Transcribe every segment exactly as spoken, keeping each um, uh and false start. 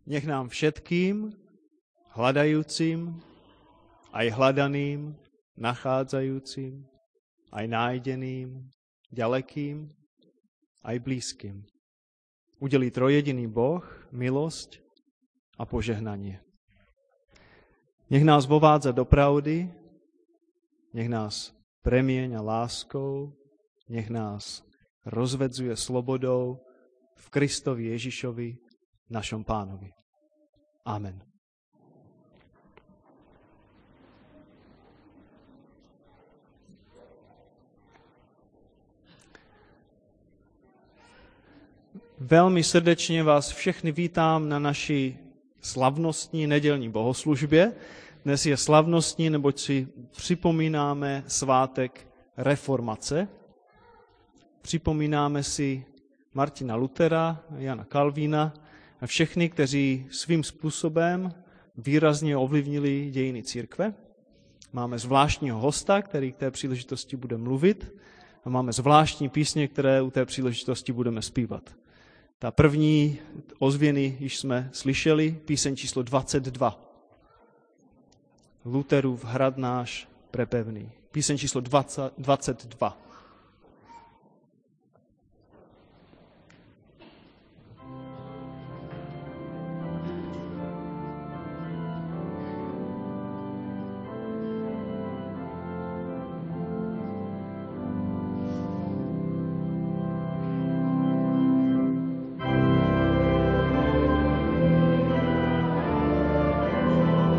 Nech nám všetkým, hľadajúcim, aj hľadaným, nachádzajúcim, aj nájdeným, ďalekým, aj blízkym udelí trojjediný Boh milosť a požehnanie. Nech nás vovádza do pravdy, nech nás premieňa láskou, nech nás rozvedzuje slobodou v Kristovi Ježišovi, našom Pánovi. Amen. Velmi srdečně vás všechny vítám na naší slavnostní nedělní bohoslužbě. Dnes je slavnostní, neboť si připomínáme svátek reformace. Připomínáme si Martina Luthera, Jana Kalvína a všechny, kteří svým způsobem výrazně ovlivnili dějiny církve. Máme zvláštního hosta, který k té příležitosti bude mluvit, a máme zvláštní písně, které u té příležitosti budeme zpívat. Ta první ozvěny již jsme slyšeli, píseň číslo dvacet dva. Lutherův hrad náš prepevný. Píseň číslo dvacet dva.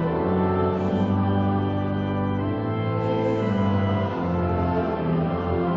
Thank you.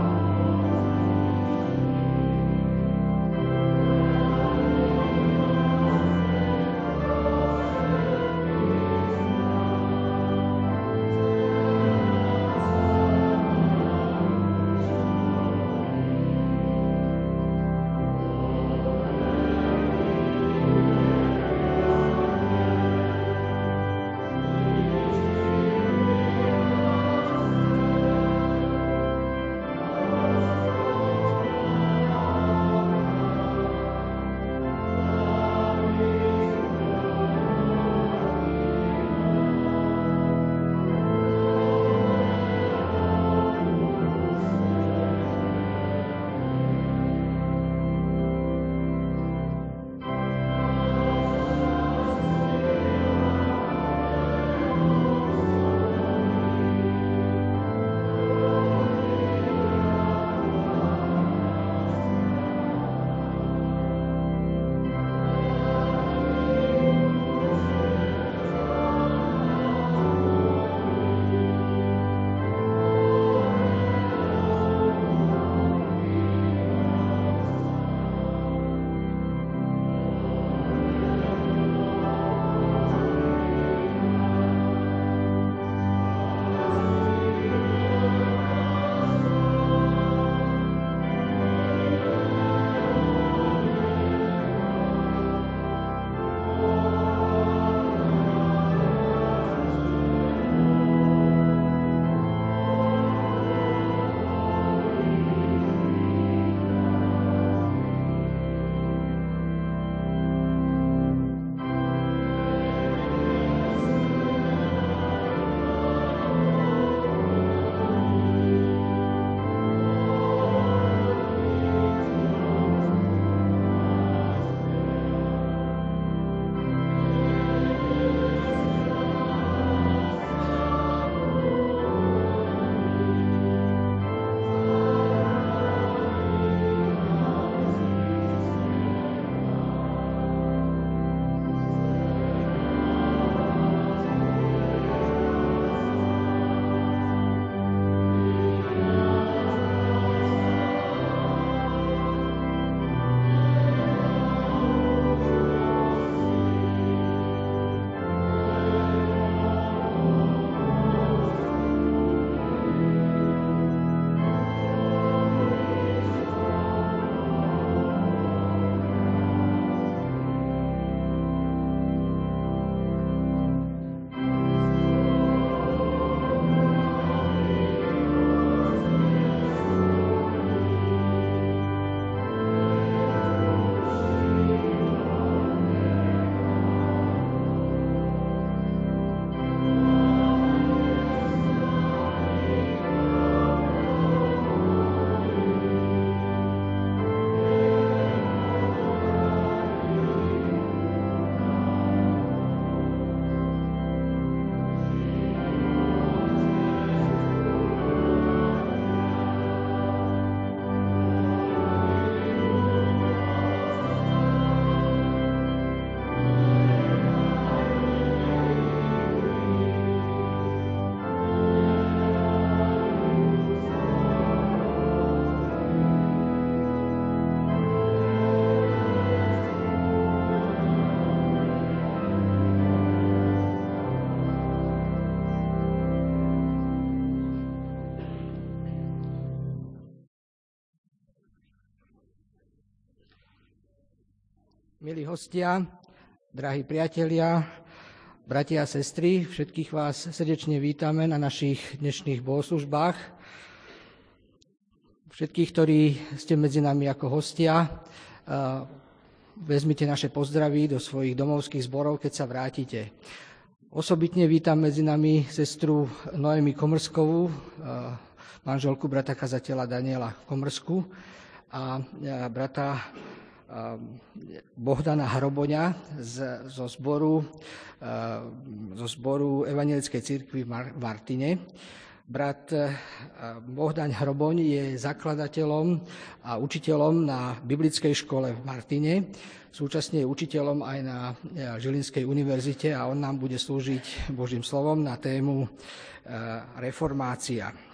Milí hostia, drahí priatelia, bratia a sestry, všetkých vás srdečne vítame na našich dnešných bohoslužbách. Všetkých, ktorí ste medzi nami ako hostia, vezmite naše pozdravy do svojich domovských zborov, keď sa vrátite. Osobitne vítam medzi nami sestru Noemi Komrskovú, manželku brata kazateľa Daniela Komrsku a brata Bohdana Hroboňa z, zo, zboru, zo zboru Evangelickej cirkvi v Martine. Brat Bohdan Hroboň je zakladateľom a učiteľom na biblickej škole v Martine. Súčasne je učiteľom aj na Žilinskej univerzite a on nám bude slúžiť Božím slovom na tému reformácia.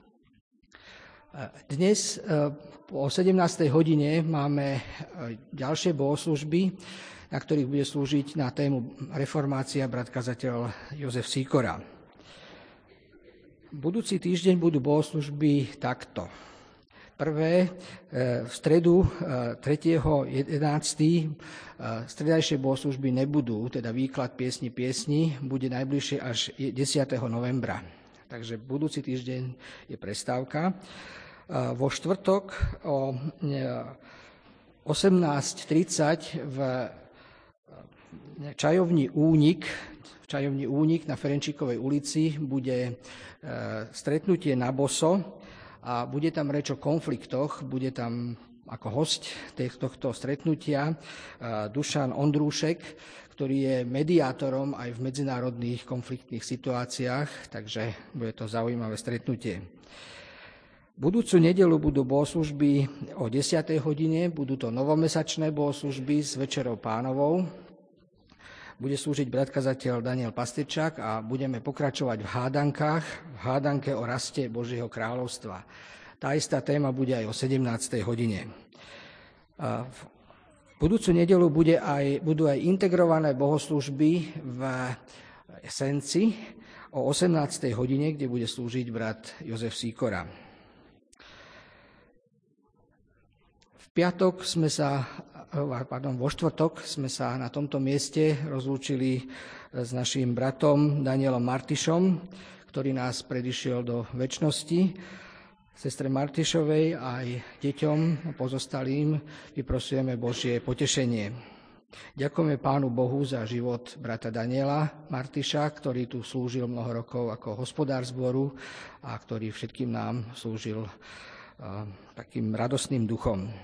Dnes o sedemnástej hodine máme ďalšie bohoslužby, na ktorých bude slúžiť na tému reformácia brat kazateľ Jozef Sýkora. Budúci týždeň budú bohoslužby takto. Prvé, v stredu tretieho jedenásteho stredajšie bohoslužby nebudú, teda výklad piesni piesni, bude najbližšie až desiateho novembra. Takže budúci týždeň je prestávka. Vo štvrtok o osemnásť tridsať v čajovni Únik, v čajovni Únik na Ferenčíkovej ulici bude stretnutie na boso a bude tam reč o konfliktoch, bude tam ako hosť tohto stretnutia Dušan Ondrúšek, ktorý je mediátorom aj v medzinárodných konfliktných situáciách, takže bude to zaujímavé stretnutie. Budúcu nedeľu budú bohoslužby o desiatej hodine, budú to novomesačné bohoslužby s Večerou Pánovou. Bude slúžiť brat kazateľ Daniel Pasterčák a budeme pokračovať v hádankách, v hádanke o raste Božieho kráľovstva. Tá istá téma bude aj o sedemnástej hodine. V budúcu nedeľu bude aj, budú aj integrované bohoslužby v Senci o osemnástej hodine, kde bude slúžiť brat Jozef Sýkora. V piatok sme sa Pardon, vo štvrtok sme sa na tomto mieste rozlúčili s naším bratom Danielom Martišom, ktorý nás predišiel do večnosti. Sestre Martišovej aj deťom pozostalým vyprosujeme Božie potešenie. Ďakujeme Pánu Bohu za život brata Daniela Martiša, ktorý tu slúžil mnoho rokov ako hospodár zboru a ktorý všetkým nám slúžil uh, takým radostným duchom.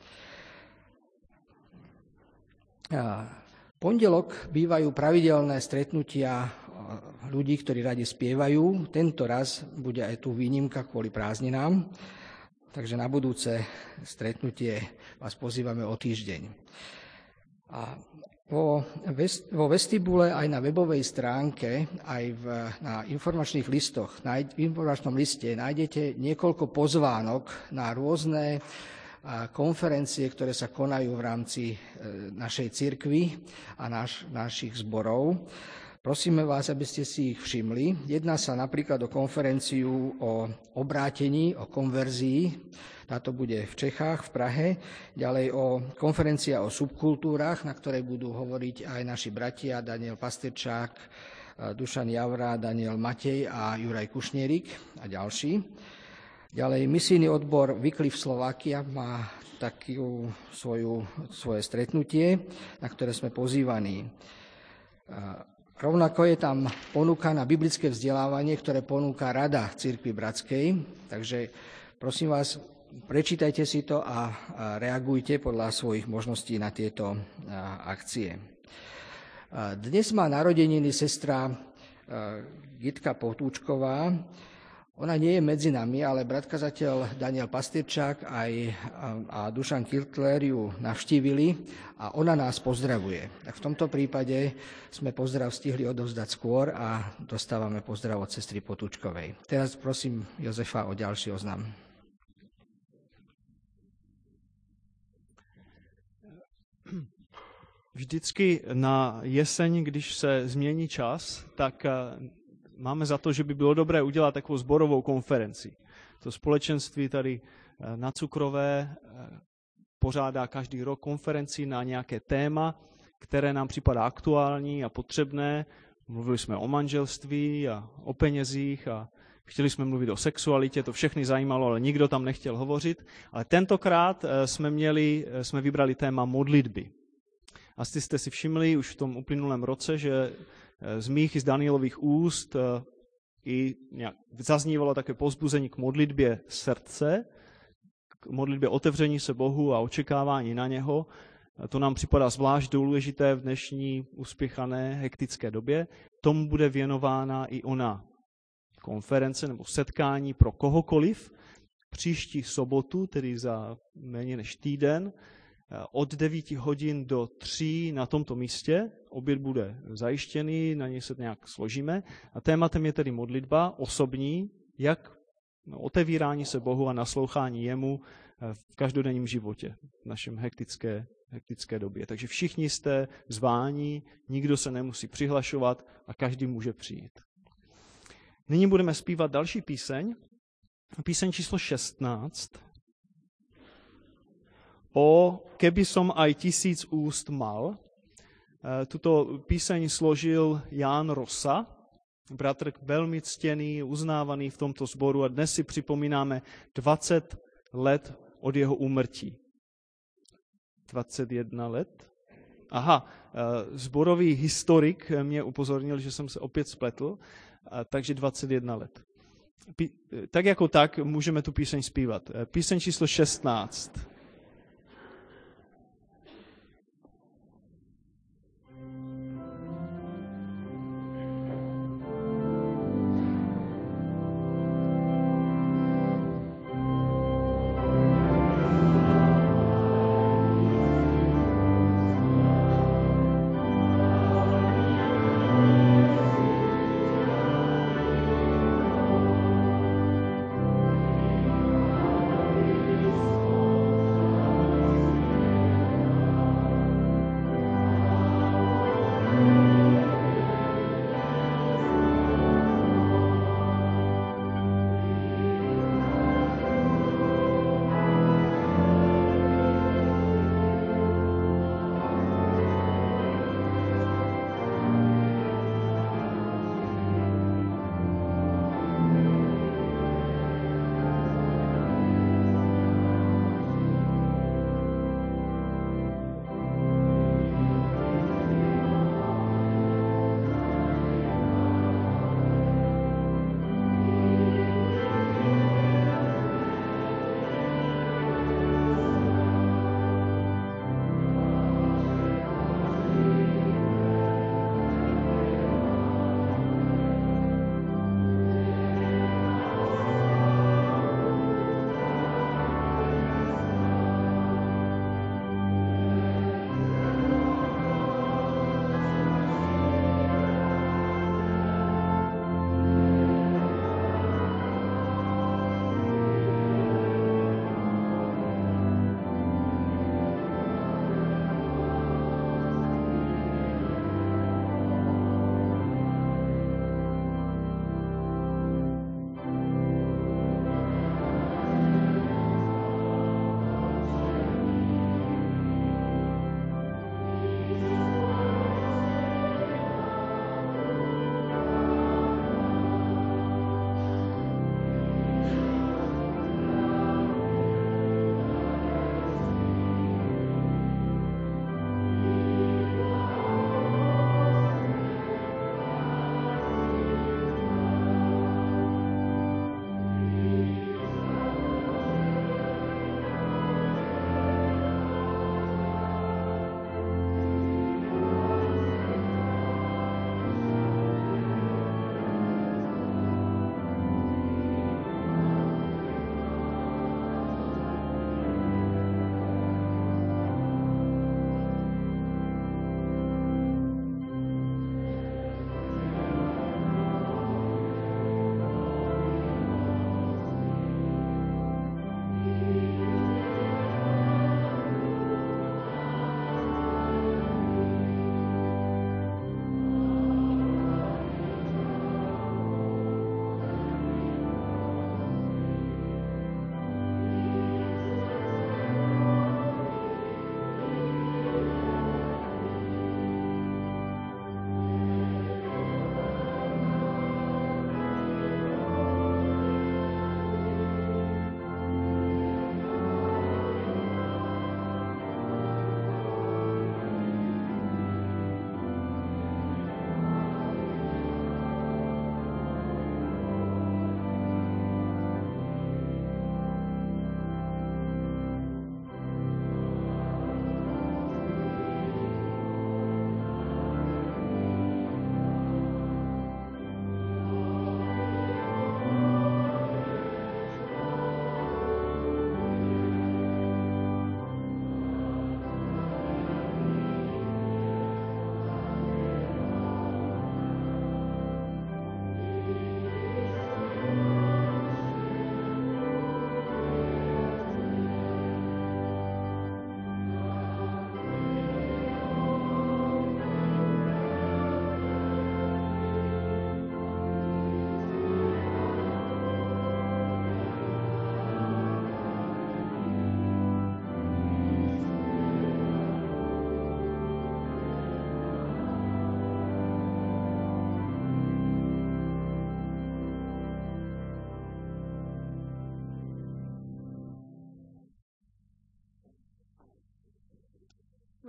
V pondelok bývajú pravidelné stretnutia ľudí, ktorí radi spievajú. Tento raz bude aj tu výnimka kvôli prázdninám, takže na budúce stretnutie vás pozývame o týždeň. A vo, vo vestibule aj na webovej stránke, aj v, na informačných listoch, na, v informačnom liste nájdete niekoľko pozvánok na rôzne konferencie, ktoré sa konajú v rámci našej cirkvi a naš, našich zborov. Prosíme vás, aby ste si ich všimli. Jedná sa napríklad o konferenciu o obrátení, o konverzii. Táto bude v Čechách, v Prahe. Ďalej o konferencia o subkultúrach, na ktorej budú hovoriť aj naši bratia Daniel Pasterčák, Dušan Javra, Daniel Matej a Juraj Kušnierik a ďalší. Ďalej, misijný odbor Wycliffe Slovakia má takú svoju, svoje stretnutie, na ktoré sme pozývaní. Rovnako je tam ponuka na biblické vzdelávanie, ktoré ponúka Rada Cirkvi Bratskej. Takže prosím vás, prečítajte si to a reagujte podľa svojich možností na tieto akcie. Dnes má narodeniny sestra Gitka Potúčková. Ona nie je medzi nami, ale brat kazateľ Daniel Pasterčák aj a Dušan Kirtler ju navštívili a ona nás pozdravuje. Tak v tomto prípade sme pozdrav stihli odovzdať skôr a dostávame pozdrav od sestry Potúčkovej. Teraz prosím Jozefa o ďalší oznam. Vždycky na jeseň, když se změní čas, tak máme za to, že by bylo dobré udělat takovou sborovou konferenci. To společenství tady na Cukrové pořádá každý rok konferenci na nějaké téma, které nám připadá aktuální a potřebné. Mluvili jsme o manželství a o penězích a chtěli jsme mluvit o sexualitě, to všechny zajímalo, ale nikdo tam nechtěl hovořit. Ale tentokrát jsme, měli, jsme vybrali téma modlitby. Asi jste si všimli už v tom uplynulém roce, že z mých i z Danielových úst i nějak zaznívalo také povzbuzení k modlitbě srdce, k modlitbě otevření se Bohu a očekávání na něho. To nám připadá zvlášť důležité v dnešní uspěchané, hektické době. Tomu bude věnována i ona konference nebo setkání pro kohokoliv příští sobotu, tedy za méně než týden, od devíti hodin do tří na tomto místě. Oběd bude zajištěný, na něj se nějak složíme. A tématem je tedy modlitba osobní, jak otevírání se Bohu a naslouchání jemu v každodenním životě, v našem hektické, hektické době. Takže všichni jste zváni, nikdo se nemusí přihlašovat a každý může přijít. Nyní budeme zpívat další píseň, píseň číslo šestnáct. O keby som aj tisíc úst mal. Tuto píseň složil Ján Rosa, bratr velmi ctěný, uznávaný v tomto sboru a dnes si připomínáme dvacet let od jeho úmrtí. dvacet jedna let? Aha, sborový historik mě upozornil, že jsem se opět spletl, takže dvacet jedna let. Tak jako tak můžeme tu píseň zpívat. Píseň číslo šestnáct. Oh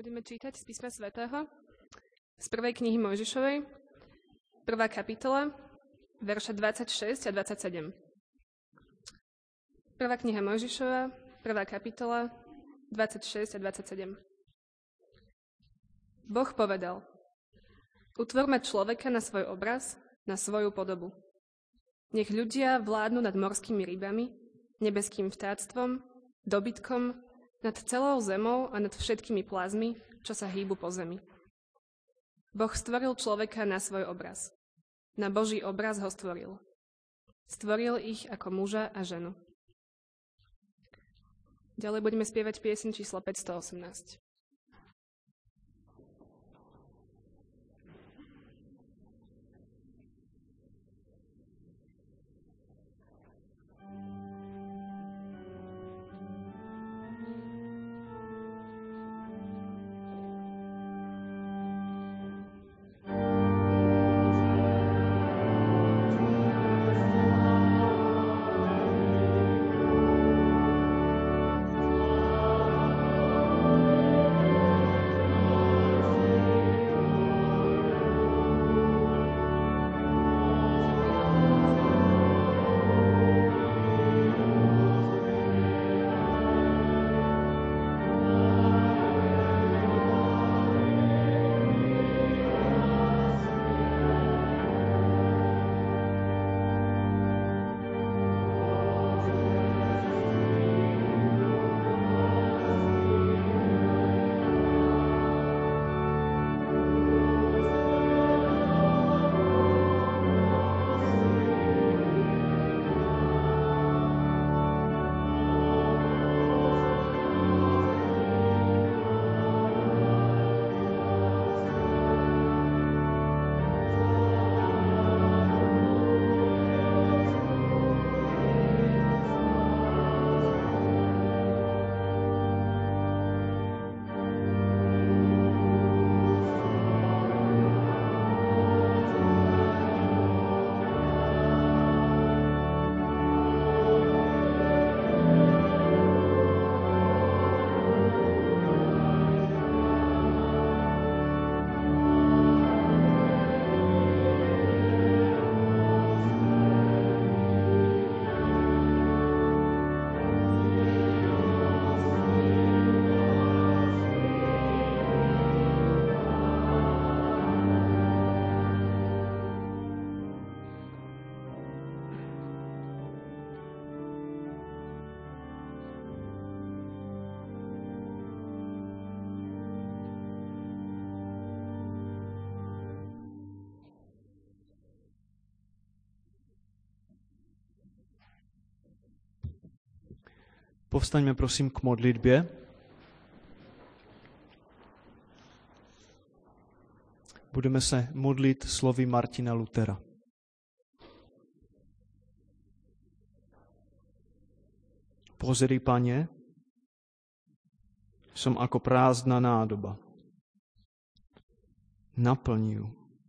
Budeme čítať z písma svätého z prvej knihy Mojžišovej, prvá kapitola, verše dvadsaťšesť a dvadsaťsedem. Prvá kniha Mojžišova, prvá kapitola, dvadsaťšesť a dvadsaťsedem. Boh povedal: Utvorme človeka na svoj obraz, na svoju podobu. Nech ľudia vládnu nad morskými rybami, nebeským vtáctvom, dobytkom, nad celou zemou a nad všetkými plazmi, čo sa hýbu po zemi. Boh stvoril človeka na svoj obraz. Na Boží obraz ho stvoril. Stvoril ich ako muža a ženu. Ďalej budeme spievať pieseň číslo päťstoosemnásť. Povstaňme prosím k modlitbě. Budeme se modlit slovy Martina Luthera. Pozri, Pane, som ako prázdna nádoba. Naplň ju.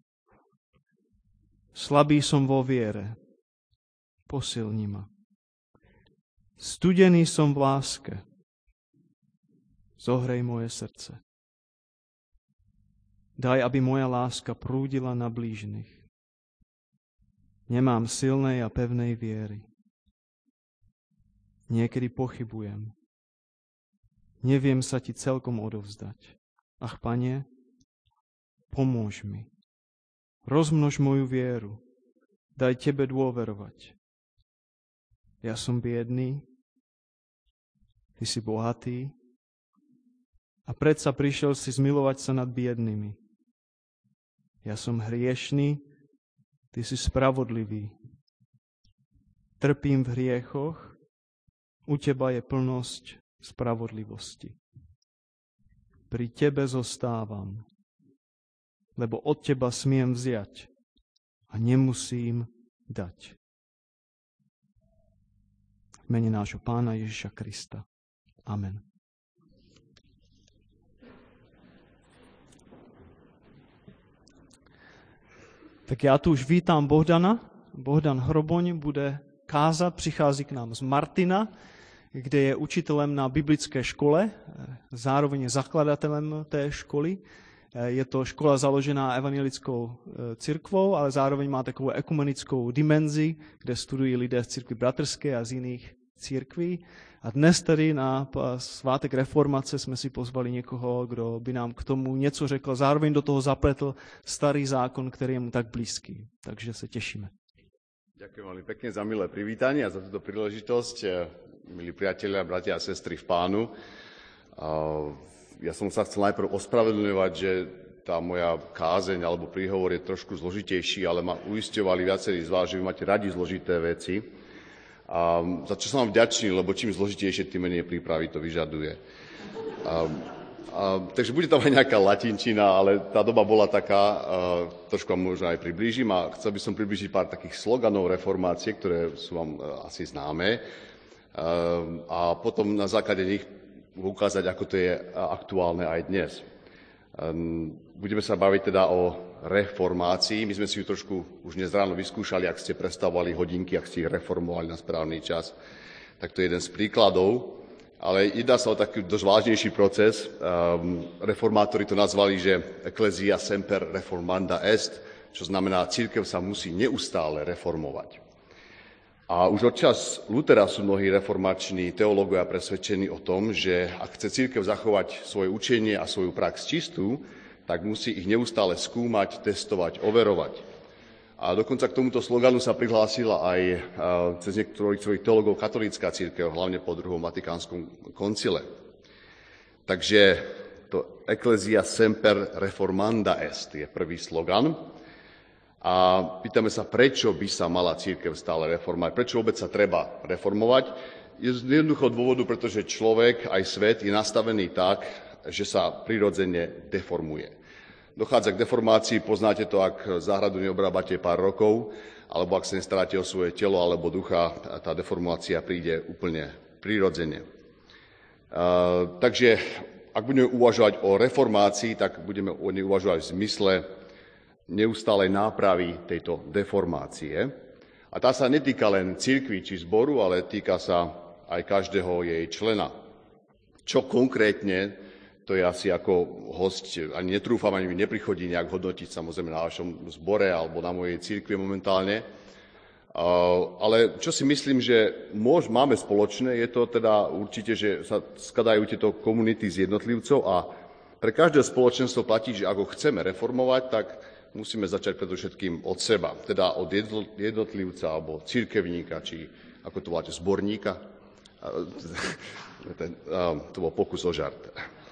Slabý som vo viere. Posilni ma. Studený som v láske. Zohrej moje srdce. Daj, aby moja láska prúdila na blížnych. Nemám silnej a pevnej viery. Niekedy pochybujem. Neviem sa ti celkom odovzdať. Ach, Pane, pomôž mi. Rozmnož moju vieru. Daj tebe dôverovať. Ja som biedný, ty si bohatý a predsa prišiel si zmilovať sa nad biednými. Ja som hriešný, ty si spravodlivý. Trpím v hriechoch, u teba je plnosť spravodlivosti. Pri tebe zostávam, lebo od teba smiem vziať a nemusím dať. V mene nášho Pána Ježiša Krista. Amen. Tak já tu už vítám Bohdana. Bohdan Hroboň bude kázat, přichází k nám z Martina. kde je učitelem na biblické škole, zároveň je zakladatelem té školy. Je to škola založená evangelickou církvou, ale zároveň má takovou ekumenickou dimenzi, kde studují lidé z církvy bratrské a z jiných církví. A dnes tady na svátek reformace jsme si pozvali někoho, kdo by nám k tomu něco řekl. Zároveň do toho zapletl starý zákon, který je mu tak blízký. Takže se těšíme. Ďakujem veľmi pekne za milé privítanie a za túto príležitosť. Milí priatelia, bratia a sestry v Pánu. Ja som sa chcel najprv ospravedlňovať, že tá moja kázeň alebo príhovor je trošku zložitejší, ale ma uisťovali viacerí z vás, že vy máte radi zložité veci. A za čo som vám vďačný, lebo čím zložitejšie, tým menej prípravy to vyžaduje. A, a, takže bude tam aj nejaká latinčina, ale tá doba bola taká, a, trošku vám možno aj priblížim a chcel by som priblížiť pár takých sloganov reformácie, ktoré sú vám a, asi známe. A, a potom na základe nich ukázať, ako to je aktuálne aj dnes. A, budeme sa baviť teda o reformácii. My sme si ju trošku už dnes ráno vyskúšali, ak ste prestavovali hodinky, ak ste ich reformovali na správny čas. Tak to je jeden z príkladov. Ale jedná sa o taký dosť vážnejší proces. Um, reformátori to nazvali, že ecclesia semper reformanda est, čo znamená, cirkev sa musí neustále reformovať. A už od čas Lutera sú mnohí reformační teológovia presvedčení o tom, že ak chce cirkev zachovať svoje učenie a svoju prax čistú, tak musí ich neustále skúmať, testovať, overovať. A dokonca k tomuto sloganu sa prihlásila aj cez niektorých svojich teológov katolícka cirkev, hlavne po druhom vatikánskom koncile. Takže to ecclesia semper reformanda est je prvý slogan. A pýtame sa, prečo by sa mala cirkev stále reformovať, prečo vôbec sa treba reformovať. Je z jednoduchého dôvodu, pretože človek, aj svet, je nastavený tak, že sa prirodzene deformuje. Dochádza k deformácii, poznáte to, ak záhradu neobrábate pár rokov, alebo ak sa nestaráte o svoje telo alebo ducha, tá deformácia príde úplne prirodzene. Uh, takže ak budeme uvažovať o reformácii, tak budeme o nej uvažovať v zmysle neustálej nápravy tejto deformácie. A tá sa netýka len cirkvi či zboru, ale týka sa aj každého jej člena. Čo konkrétne, to je asi ako hosť, ani netrúfam, ani mi neprichodí nejak hodnotiť samozrejme na vašom zbore alebo na mojej cirkvi momentálne. Ale čo si myslím, že môž, máme spoločné, je to teda určite, že sa skladajú tieto komunity z jednotlivcov a pre každé spoločenstvo platí, že ako chceme reformovať, tak musíme začať predovšetkým od seba, teda od jednotlivca alebo cirkevníka, či ako to voláte, zborníka. Ten, to bol pokus o žart.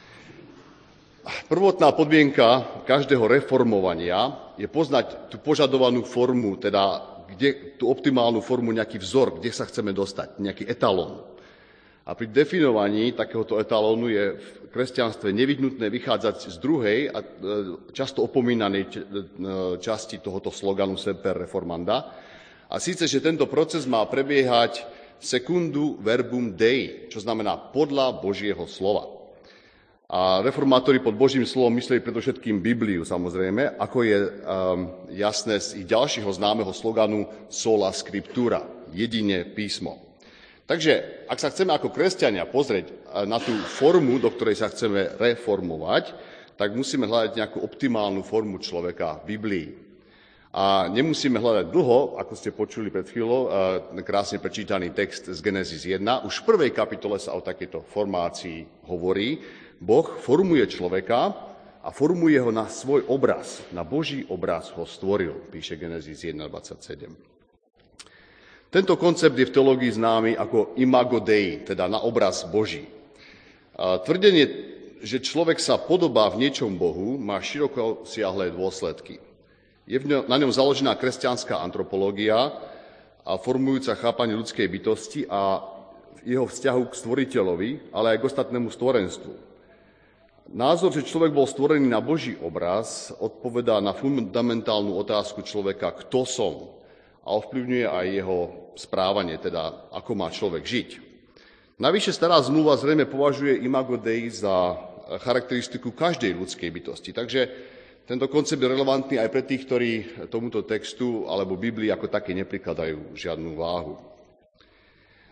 Prvotná podmienka každého reformovania je poznať tú požadovanú formu, teda kde, tú optimálnu formu, nejaký vzor, kde sa chceme dostať, nejaký etalón. A pri definovaní takéhoto etalónu je v kresťanstve nevyhnutné vychádzať z druhej a často opomínanej časti tohoto sloganu Semper Reformanda. A síce, že tento proces má prebiehať secundu verbum Dei, čo znamená podľa Božieho slova. A reformátori pod Božím slovom mysleli predovšetkým Bibliu, samozrejme, ako je um, jasné z ich ďalšieho známeho sloganu sola scriptura, jedine písmo. Takže, ak sa chceme ako kresťania pozrieť na tú formu, do ktorej sa chceme reformovať, tak musíme hľadať nejakú optimálnu formu človeka v Biblii. A nemusíme hľadať dlho, ako ste počuli pred chvíľou, krásne prečítaný text z Genesis jeden. Už v prvej kapitole sa o takejto formácii hovorí. Boh formuje človeka a formuje ho na svoj obraz. Na Boží obraz ho stvoril, píše Genesis jeden dvadsaťsedem. Tento koncept je v teológii známy ako imago Dei, teda na obraz Boží. A tvrdenie, že človek sa podobá v niečom Bohu, má široko siahlé dôsledky. Je na ňom založená kresťanská antropológia a formujúca chápanie ľudskej bytosti a jeho vzťahu k stvoriteľovi, ale aj k ostatnému stvorenstvu. Názor, že človek bol stvorený na Boží obraz, odpovedá na fundamentálnu otázku človeka, kto som, a ovplyvňuje aj jeho správanie, teda ako má človek žiť. Navyše stará zmluva zrejme považuje imago Dei za charakteristiku každej ľudskej bytosti. Takže tento koncept je relevantný aj pre tých, ktorí tomuto textu alebo Biblii ako také neprikladajú žiadnu váhu.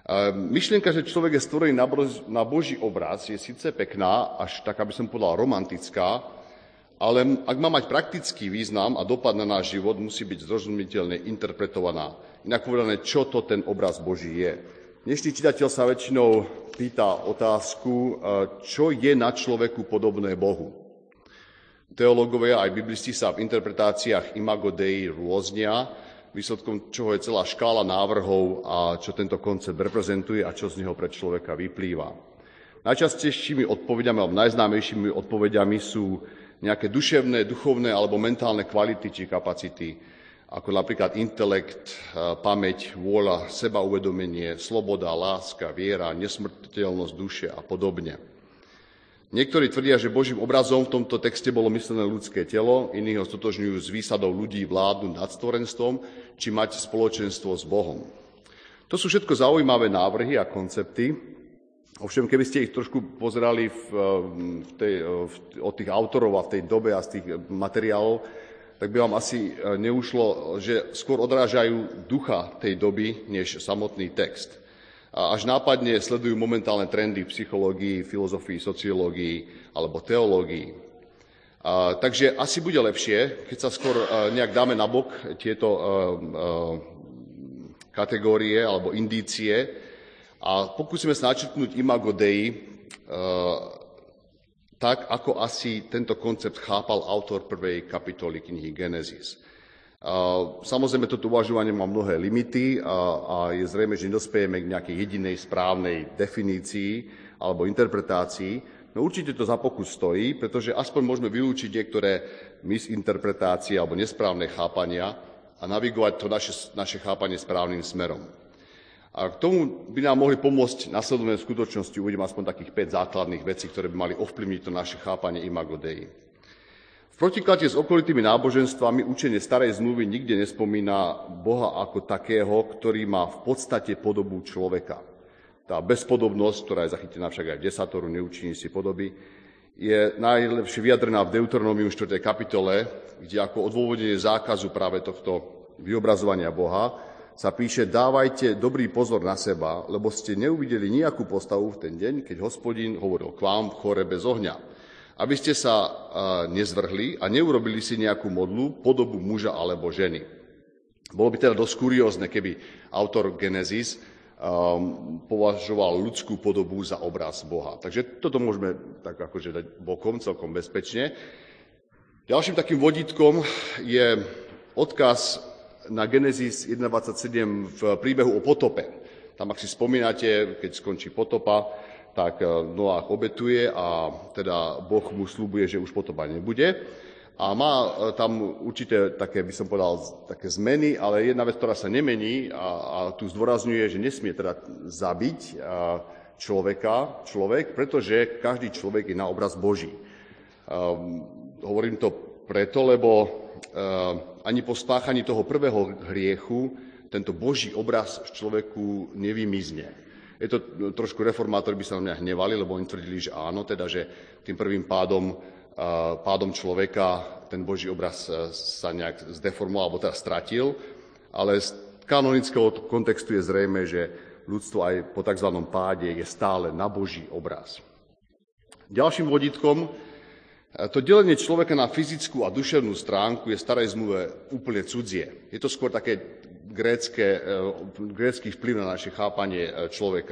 Myšlienka, že človek je stvorený na Boží obraz, je síce pekná, až tak, aby som povedal, romantická, ale ak má mať praktický význam a dopad na náš život, musí byť zrozumiteľne interpretovaná. Inak povedané, čo to ten obraz Boží je. Dnešný čitateľ sa väčšinou pýta otázku, čo je na človeku podobné Bohu. Teológovia aj biblisti sa v interpretáciách imago Dei rôznia, výsledkom čoho je celá škála návrhov a čo tento koncept reprezentuje a čo z neho pre človeka vyplýva. Najčastejšími odpovediami alebo najznámejšími odpovediami sú nejaké duševné, duchovné alebo mentálne kvality či kapacity, ako napríklad intelekt, pamäť, vôľa, sebauvedomenie, sloboda, láska, viera, nesmrteľnosť duše a podobne. Niektorí tvrdia, že Božím obrazom v tomto texte bolo myslené ľudské telo, iní ho stotožňujú s výsadou ľudí vládnuť nad stvorenstvom či mať spoločenstvo s Bohom. To sú všetko zaujímavé návrhy a koncepty, ovšem keby ste ich trošku pozerali v, v tej, v, od tých autorov a v tej dobe a z tých materiálov, tak by vám asi neušlo, že skôr odrážajú ducha tej doby, než samotný text. A až nápadne sledujú momentálne trendy v psychológii, filozofii, sociológii alebo teológii. A, takže asi bude lepšie, keď sa skôr a, nejak dáme nabok tieto a, a, kategórie alebo indície a pokúsime sa načrtnúť imago Dei a, tak, ako asi tento koncept chápal autor prvej kapitoly knihy Genesis. Samozrejme, toto uvažovanie má mnohé limity a, a je zrejme, že nedospejeme k nejakej jedinej správnej definícii alebo interpretácii. No určite to za pokus stojí, pretože aspoň môžeme vylúčiť niektoré misinterpretácie alebo nesprávne chápania a navigovať to naše, naše chápanie správnym smerom. A k tomu by nám mohli pomôcť nasledovné skutočnosti, uvidím aspoň takých päť základných vecí, ktoré by mali ovplyvniť to naše chápanie imago Dei. V protiklade s okolitými náboženstvami učenie starej zmluvy nikde nespomína Boha ako takého, ktorý má v podstate podobu človeka. Tá bezpodobnosť, ktorá je zachytená však aj v desateru, neučiní si podoby, je najlepšie vyjadrená v Deuteronomiu štvrtej kapitole, kde ako odôvodnenie zákazu práve tohto vyobrazovania Boha sa píše: dávajte dobrý pozor na seba, lebo ste neuvideli nejakú postavu v ten deň, keď Hospodin hovoril k vám v chore bez ohňa. Aby ste sa uh, nezvrhli a neurobili si nejakú modlu, podobu muža alebo ženy. Bolo by teda dosť kuriózne, keby autor Genesis um, považoval ľudskú podobu za obraz Boha. Takže toto môžeme tak akože dať bokom celkom bezpečne. Ďalším takým vodítkom je odkaz na Genesis jeden dvadsaťsedem v príbehu o potope. Tam, ak si spomínate, keď skončí potopa, tak Noách obetuje a teda Boh mu sľubuje, že už potopa nebude. A má tam určité také, by som povedal, také zmeny, ale jedna vec, ktorá sa nemení a, a tu zdôrazňuje, že nesmie teda zabiť človeka, človek, pretože každý človek je na obraz Boží. Um, hovorím to preto, lebo uh, ani po spáchaní toho prvého hriechu tento Boží obraz v človeku nevymizne. Je to trošku reformátori by sa na mňa hnevali, lebo oni tvrdili, že áno, teda, že tým prvým pádom, pádom človeka ten Boží obraz sa nejak zdeformoval, alebo teda stratil, ale z kanonického kontextu je zrejme, že ľudstvo aj po tzv. Páde je stále na Boží obraz. Ďalším vodítkom, to delenie človeka na fyzickú a duševnú stránku je v starej zmluve úplne cudzie. Je to skôr také grécke, grécky vplyv na naše chápanie človeka.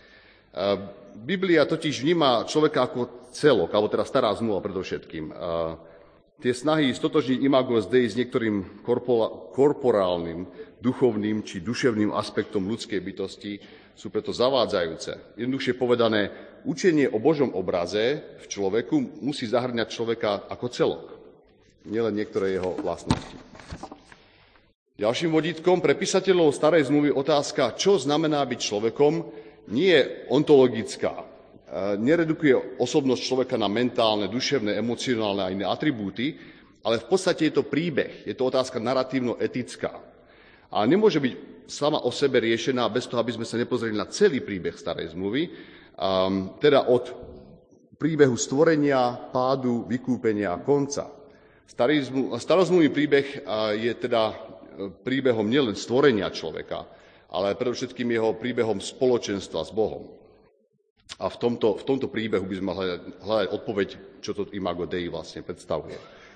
Biblia totiž vníma človeka ako celok, alebo teda stará zmluva predovšetkým. Tie snahy stotožniť imago Dei s niektorým korporálnym, duchovným či duševným aspektom ľudskej bytosti sú preto zavádzajúce. Jednoduchšie povedané, učenie o Božom obraze v človeku musí zahrňať človeka ako celok, nielen niektoré jeho vlastnosti. Ďalším vodítkom pre písateľov starej zmluvy otázka, čo znamená byť človekom, nie je ontologická. Neredukuje osobnosť človeka na mentálne, duševné, emocionálne a iné atribúty, ale v podstate je to príbeh, je to otázka naratívno-etická. A nemôže byť sama o sebe riešená bez toho, aby sme sa nepozreli na celý príbeh starej zmluvy, um, teda od príbehu stvorenia, pádu, vykúpenia a konca. Starozmluvný príbeh je teda príbehom nielen stvorenia človeka, ale predovšetkým jeho príbehom spoločenstva s Bohom. A v tomto, v tomto príbehu by sme hľadať, hľadať odpoveď, čo to Imago Dei vlastne predstavuje.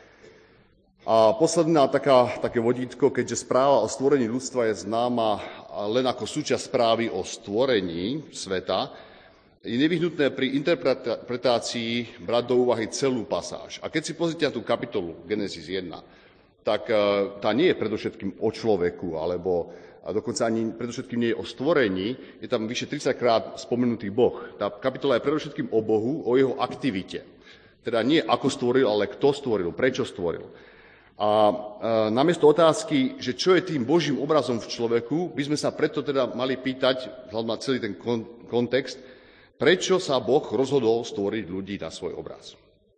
A posledná taká, také vodítko, keďže správa o stvorení ľudstva je známa len ako súčasť správy o stvorení sveta, je nevyhnutné pri interpretácii brať do úvahy celú pasáž. A keď si pozrite na tú kapitolu Genesis jeden, tak tá nie je predovšetkým o človeku, alebo a dokonca ani predovšetkým nie je o stvorení, je tam vyše tridsaťkrát spomenutý Boh. Tá kapitola je predovšetkým o Bohu, o jeho aktivite. Teda nie ako stvoril, ale kto stvoril, prečo stvoril. A e, namiesto otázky, že čo je tým Božím obrazom v človeku, by sme sa preto teda mali pýtať, vzhľadom na celý ten kon, kontext, prečo sa Boh rozhodol stvoriť ľudí na svoj obraz. E,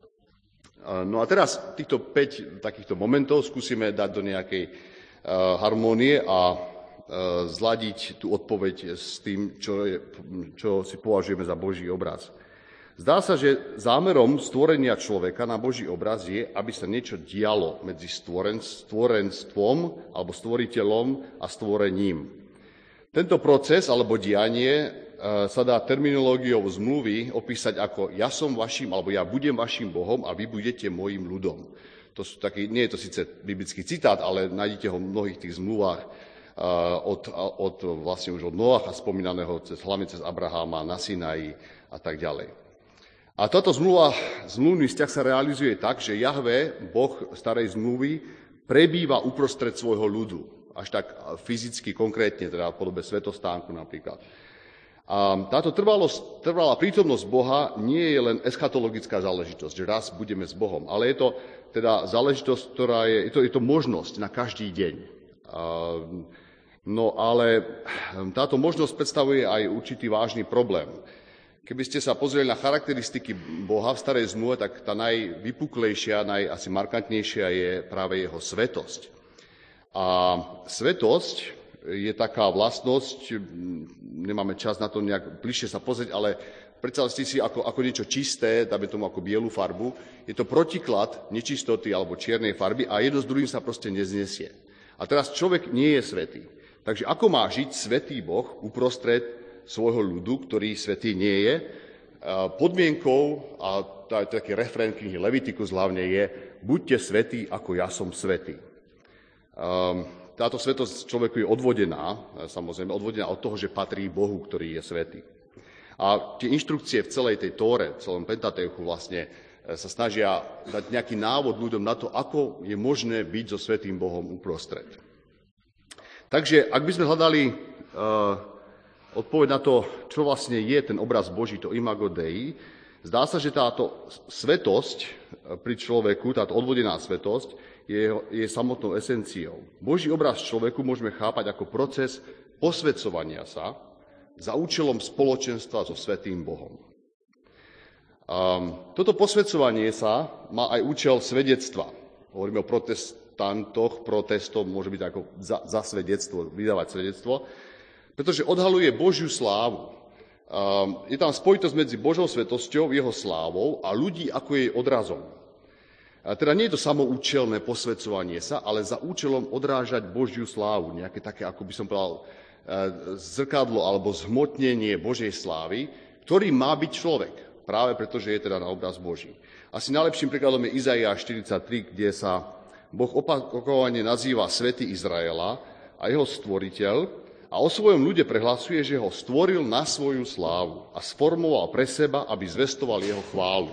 no a teraz týchto päť takýchto momentov skúsime dať do nejakej e, harmónie a zladiť tú odpoveď s tým, čo, je, čo si považujeme za Boží obraz. Zdá sa, že zámerom stvorenia človeka na Boží obraz je, aby sa niečo dialo medzi stvoren, stvorenstvom alebo stvoriteľom a stvorením. Tento proces alebo dianie sa dá terminológiou zmluvy opísať ako ja som vašim, alebo ja budem vašim Bohom a vy budete mojím ľudom. To sú taký, nie je to síce biblický citát, ale nájdete ho v mnohých tých zmluvách, Od, od vlastne už od Noacha spomínaného, cez, hlavne cez Abraháma, na Sinaji a tak ďalej. A táto zmluva, zmluvný vzťah sa realizuje tak, že Jahve, Boh starej zmluvy, prebýva uprostred svojho ľudu. Až tak fyzicky, konkrétne, teda v podobe svätostánku napríklad. A táto trvalosť, trvalá prítomnosť Boha nie je len eschatologická záležitosť, že raz budeme s Bohom, ale je to teda záležitosť, ktorá je, je to, je to možnosť na každý deň. A, No ale táto možnosť predstavuje aj určitý vážny problém. Keby ste sa pozreli na charakteristiky Boha v starej zmluve, tak tá najvypuklejšia, naj asi markantnejšia je práve jeho svätosť. A svätosť je taká vlastnosť, nemáme čas na to nejak bližšie sa pozrieť, ale predstavte si ako, ako niečo čisté, dáme tomu ako bielu farbu. Je to protiklad nečistoty alebo čiernej farby a jedno s druhým sa proste neznesie. A teraz človek nie je svätý. Takže ako má žiť svätý Boh uprostred svojho ľudu, ktorý svätý nie je? Podmienkou, a to je taký refrén knihy Levitikus hlavne je, buďte svätí, ako ja som svätý. Táto svätosť človeku je odvodená, samozrejme odvodená od toho, že patrí Bohu, ktorý je svätý. A tie inštrukcie v celej tej Tóre, v celom Pentateuchu vlastne sa snažia dať nejaký návod ľuďom na to, ako je možné byť so svätým Bohom uprostred. Takže ak by sme hľadali uh, odpoveď na to, čo vlastne je ten obraz Boží, to Imago Dei, zdá sa, že táto svätosť pri človeku, táto odvodená svätosť, je, je samotnou esenciou. Boží obraz človeku môžeme chápať ako proces posväcovania sa za účelom spoločenstva so svätým Bohom. Um, toto posväcovanie sa má aj účel svedectva. Hovoríme o protestantoch, protestom, môže byť ako za, za svedectvo, vydávať svedectvo, pretože odhaluje Božiu slávu. Um, je tam spojitosť medzi Božou svetosťou, jeho slávou a ľudí ako jej odrazom. A teda nie je to samoučelné posväcovanie sa, ale za účelom odrážať Božiu slávu, nejaké také, ako by som povedal, zrkadlo alebo zhmotnenie Božej slávy, ktorý má byť človek. Práve preto, že je teda na obraz Boží. Asi najlepším príkladom je Izaiáš štyridsaťtri, kde sa Boh opakovane nazýva Svätý Izraela a jeho stvoriteľ a o svojom ľude prehlasuje, že ho stvoril na svoju slávu a sformoval pre seba, aby zvestoval jeho chválu.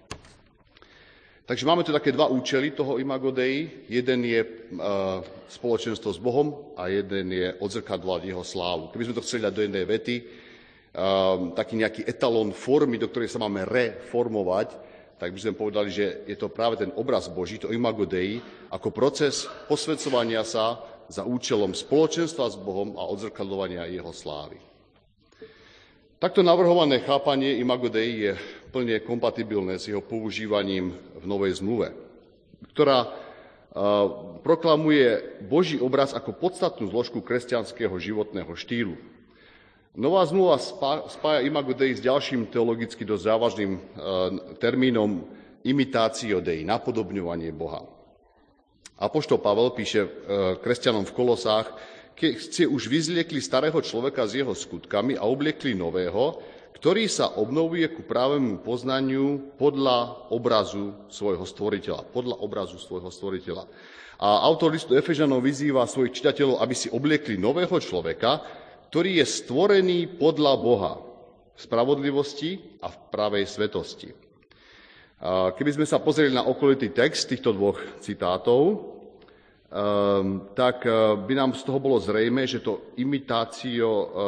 Takže máme tu také dva účely toho Imago Dei. Jeden je e, spoločenstvo s Bohom a jeden je odzrkadľovať jeho slávu. Keby sme to chceli dať do jednej vety, Um, taký nejaký etalón formy, do ktorej sa máme reformovať, tak by sme povedali, že je to práve ten obraz Boží, to Imago Dei, ako proces posväcovania sa za účelom spoločenstva s Bohom a odzrkadľovania jeho slávy. Takto navrhované chápanie Imago Dei je plne kompatibilné s jeho používaním v Novej zmluve, ktorá uh, proklamuje Boží obraz ako podstatnú zložku kresťanského životného štýlu. Nová zmluva spája Imago Dei s ďalším teologicky dosť závažným e, termínom imitatio Dei, napodobňovanie Boha. Apoštol Pavel píše e, kresťanom v Kolosách, keď ste už vyzliekli starého človeka s jeho skutkami a obliekli nového, ktorý sa obnovuje ku právemu poznaniu podľa obrazu svojho stvoriteľa. Podľa obrazu svojho stvoriteľa. A autor listu Efežanom vyzýva svojich čitateľov, aby si obliekli nového človeka, ktorý je stvorený podľa Boha v spravodlivosti a v pravej svetosti. Keby sme sa pozreli na okolitý text týchto dvoch citátov, tak by nám z toho bolo zrejme, že to imitácio,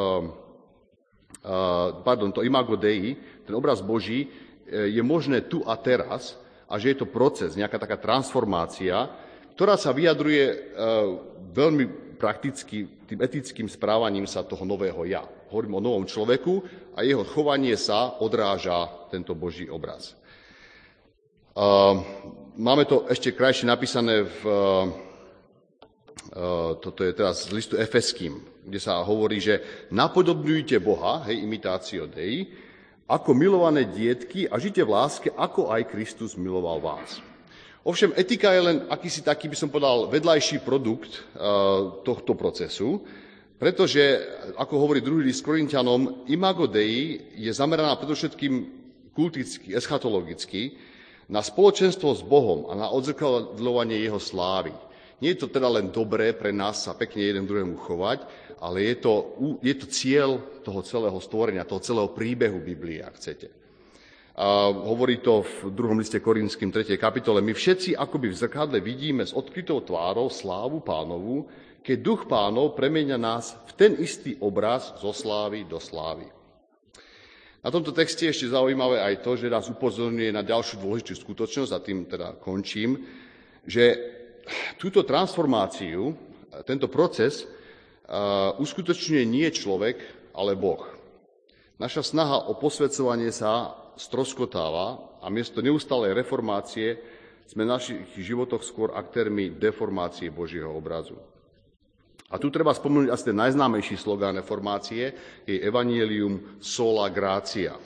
pardon, to imago Dei, ten obraz Boží, je možné tu a teraz a že je to proces, nejaká taká transformácia, ktorá sa vyjadruje veľmi prakticky tým etickým správaním sa toho nového ja. Hovorím o novom človeku a jeho chovanie sa odráža tento Boží obraz. Máme to ešte krajšie napísané v, toto je teraz z listu Efeským, kde sa hovorí, že napodobňujte Boha, hej, imitácio Dei, ako milované dietky a žite v láske, ako aj Kristus miloval vás. Ovšem, etika je len akýsi taký, by som povedal, vedľajší produkt tohto procesu, pretože, ako hovorí druhý list Korinťanom, imago Dei je zameraná predovšetkým kulticky, eschatologicky, na spoločenstvo s Bohom a na odzrkadľovanie jeho slávy. Nie je to teda len dobré pre nás sa pekne jeden druhému chovať, ale je to, je to cieľ toho celého stvorenia, toho celého príbehu Biblie, ak chcete. A hovorí to v druhom liste Korinským tretej kapitole. My všetci akoby v zrkadle vidíme s odkrytou tvárou slávu Pánovu, keď duch Pánov premenia nás v ten istý obraz zo slávy do slávy. Na tomto texte je ešte zaujímavé aj to, že nás upozorňuje na ďalšiu dôležitú skutočnosť, a tým teda končím, že túto transformáciu, tento proces uh, uskutočňuje nie človek, ale Boh. Naša snaha o posväcovanie sa stroskotáva a miesto neustálej reformácie sme v našich životoch skôr aktérmi deformácie Božieho obrazu. A tu treba spomenúť asi ten najznámejší slogán reformácie, je Evangelium sola gratia.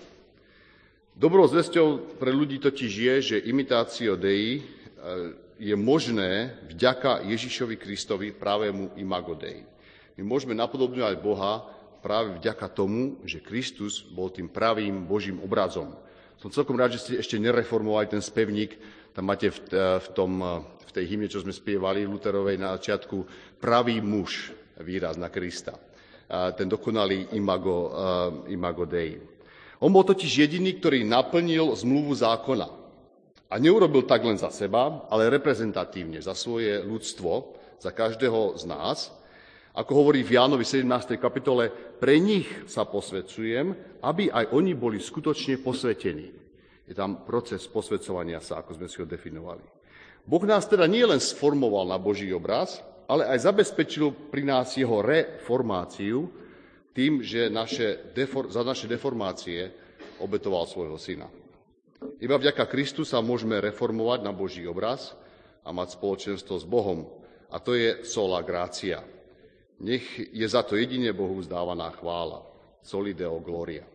Dobrou zvesťou pre ľudí totiž je, že imitácio Dei je možné vďaka Ježišovi Kristovi, pravému imago Dei. My môžeme napodobňovať Boha práve vďaka tomu, že Kristus bol tým pravým Božím obrazom. Som celkom rád, že ste ešte nereformovali ten spevník, tam máte v, v, tom, v tej hymne, čo sme spievali, Luterovej na začiatku, pravý muž, výraz na Krista. A ten dokonalý imago, uh, imago Dei. On bol totiž jediný, ktorý naplnil zmluvu zákona. A neurobil tak len za seba, ale reprezentatívne, za svoje ľudstvo, za každého z nás. Ako hovorí v Jánovi sedemnástej kapitole, pre nich sa posväcujem, aby aj oni boli skutočne posvätení. Je tam proces posväcovania sa, ako sme si ho definovali. Boh nás teda nie len sformoval na Boží obraz, ale aj zabezpečil pri nás jeho reformáciu tým, že naše defor- za naše deformácie obetoval svojho syna. Iba vďaka Kristu sa môžeme reformovať na Boží obraz a mať spoločenstvo s Bohom. A to je sola gratia. Nech je za to jedine Bohu vzdávaná chvála. Soli Deo gloria.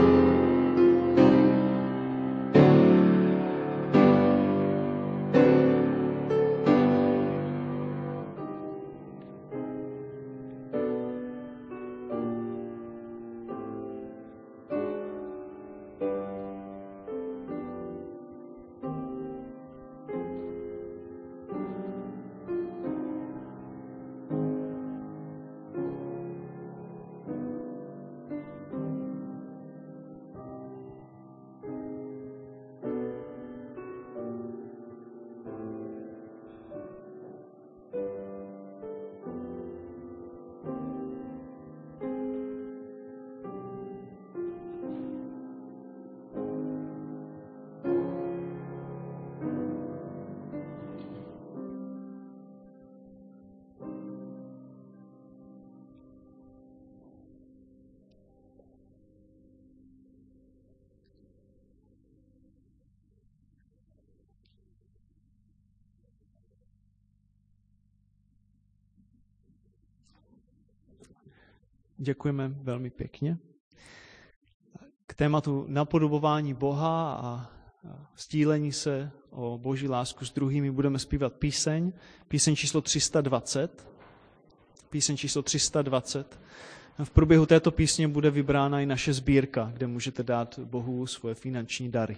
Thank you. děkujeme velmi pěkně. K tématu napodobování Boha a sdílení se o Boží lásku s druhými budeme zpívat píseň, píseň číslo tři sta dvacet. Píseň číslo tři sta dvacet. V průběhu této písně bude vybrána i naše sbírka, kde můžete dát Bohu svoje finanční dary.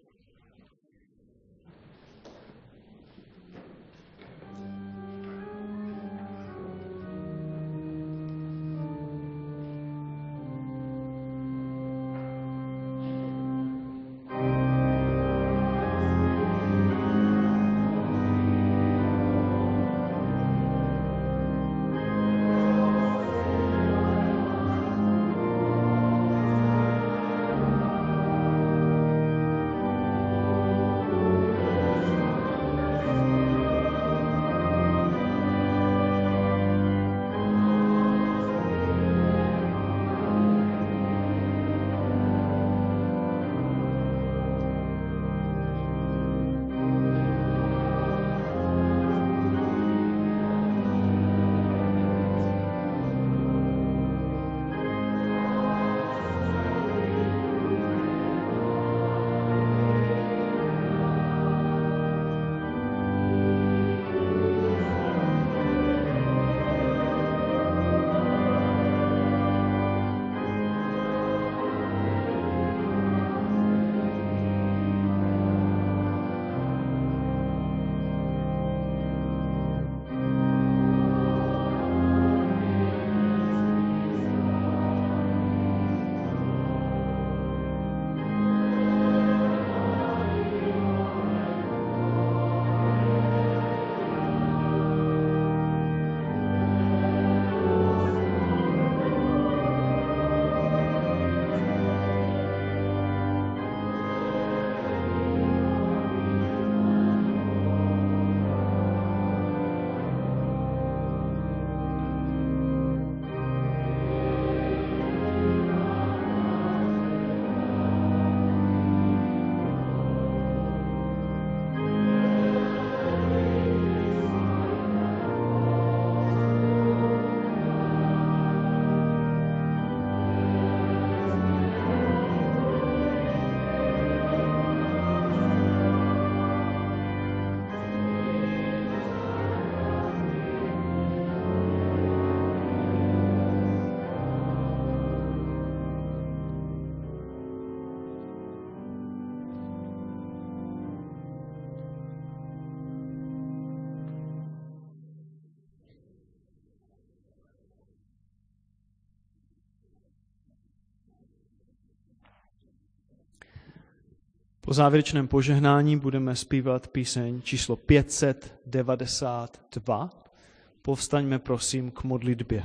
Po závěrečném požehnání budeme zpívat píseň číslo pět set devadesát dva. Povstaňme prosím k modlitbě.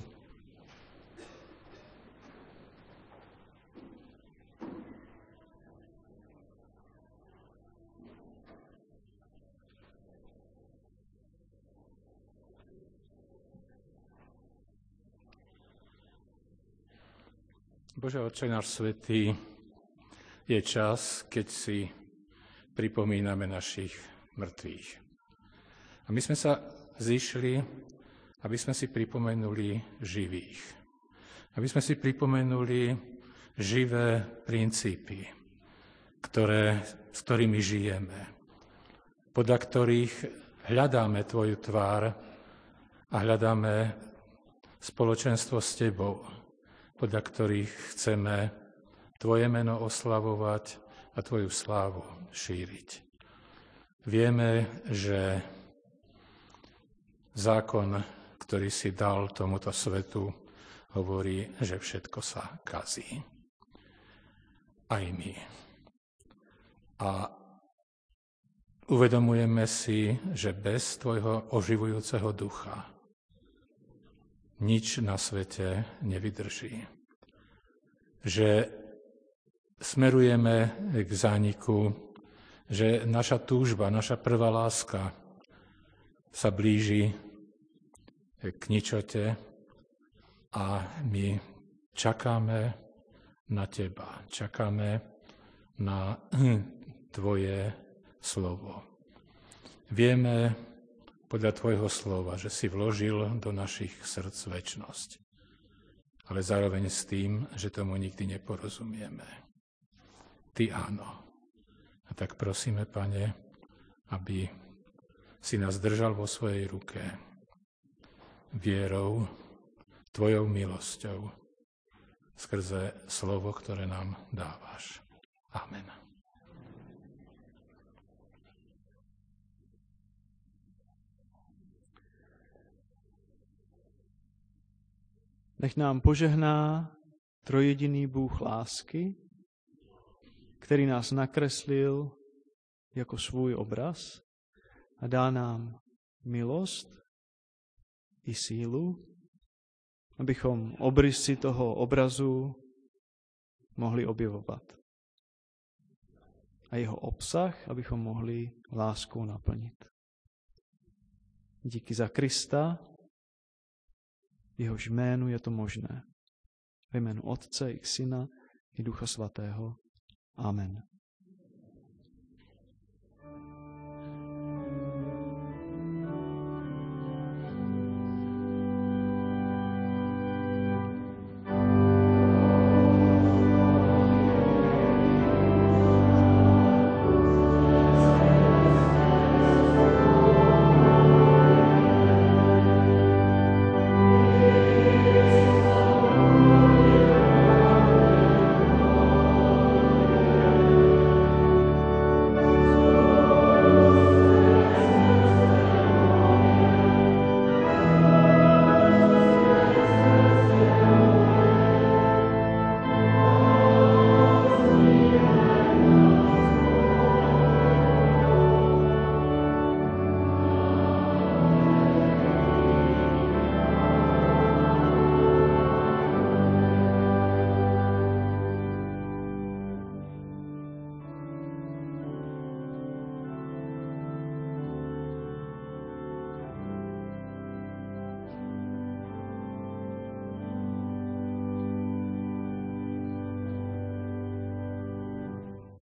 Bože Otče náš svätý, je čas, keď si pripomíname našich mŕtvych. A my sme sa zišli, aby sme si pripomenuli živých. Aby sme si pripomenuli živé princípy, ktoré, s ktorými žijeme, podľa ktorých hľadáme Tvoju tvár a hľadáme spoločenstvo s Tebou, podľa ktorých chceme Tvoje meno oslavovať a Tvoju slávu šíriť. Vieme, že zákon, ktorý si dal tomuto svetu, hovorí, že všetko sa kazí. Aj my. A uvedomujeme si, že bez Tvojho oživujúceho ducha nič na svete nevydrží. Že smerujeme k zániku, že naša túžba, naša prvá láska sa blíži k ničote a my čakáme na Teba, čakáme na Tvoje slovo. Vieme podľa Tvojho slova, že si vložil do našich srdc večnosť. ale zároveň s tým, že tomu nikdy neporozumieme. Ty áno. A tak prosíme, Pane, aby si nás držal vo svojej ruke vierou, tvojou milosťou, skrze slovo, ktoré nám dávaš. Amen. Nech nám požehná trojjediný Bůh lásky, který nás nakreslil jako svůj obraz a dá nám milost i sílu, abychom obrysy toho obrazu mohli objevovat. A jeho obsah, abychom mohli láskou naplnit. Díky za Krista, v jehož jménu je to možné. Ve jménu Otce i Syna i Ducha Svatého. Amen.